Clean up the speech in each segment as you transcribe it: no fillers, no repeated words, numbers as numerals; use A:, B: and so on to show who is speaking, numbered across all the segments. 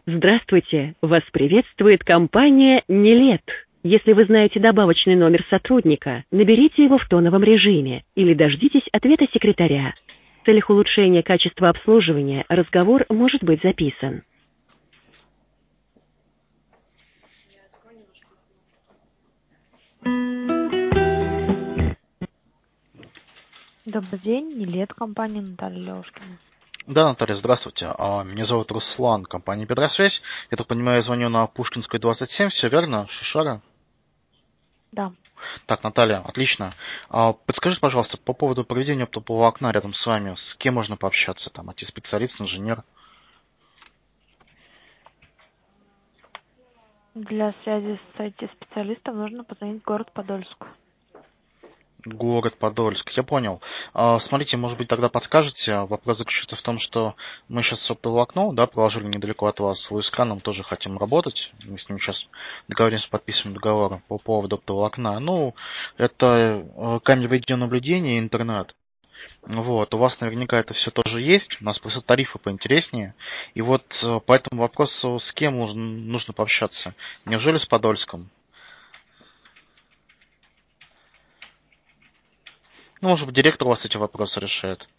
A: Здравствуйте! Вас приветствует компания «Нилет». Если вы знаете добавочный номер сотрудника, наберите его в тоновом режиме или дождитесь ответа секретаря. В целях улучшения качества обслуживания разговор может быть записан.
B: Добрый день, Нилет, компания Наталья Левушкина.
C: Да, Наталья, здравствуйте. Меня зовут Руслан, компания «Петросвязь». Я так понимаю, я звоню на Пушкинскую, 27, все верно? Шишара?
B: Да.
C: Так, Наталья, отлично. Подскажите, пожалуйста, по поводу проведения оптового окна рядом с вами, с кем можно пообщаться? Там, IT-специалист, инженер?
B: Для связи с IT-специалистом нужно позвонить в город Подольск.
C: Город Подольск, я понял. Смотрите, может быть, тогда подскажете. Вопрос заключается в том, что мы сейчас оптовое окно, да, положили недалеко от вас. С Луисканом тоже хотим работать. Мы с ним сейчас договоримся, подписываем договор по поводу оптового окна. Ну, это камеры видеонаблюдения и интернет. Вот, у вас наверняка это все тоже есть. У нас просто тарифы поинтереснее. И вот по этому вопросу с кем нужно пообщаться? Неужели с Подольском? Ну, может быть, директор у вас эти вопросы решает.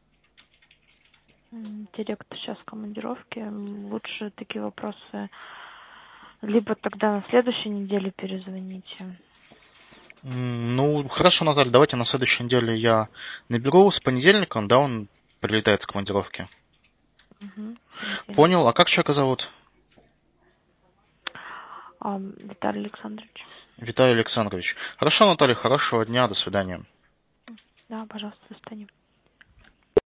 B: Директор сейчас в командировке. Лучше такие вопросы либо тогда на следующей неделе перезвоните.
C: Ну, хорошо, Наталья, давайте на следующей неделе я наберу с понедельника, да, он прилетает с командировки.
B: Понедельник.
C: Понял, а как человека зовут?
B: Виталий Александрович.
C: Виталий Александрович. Хорошо, Наталья, хорошего дня, до свидания.
B: Да, пожалуйста, до свидания.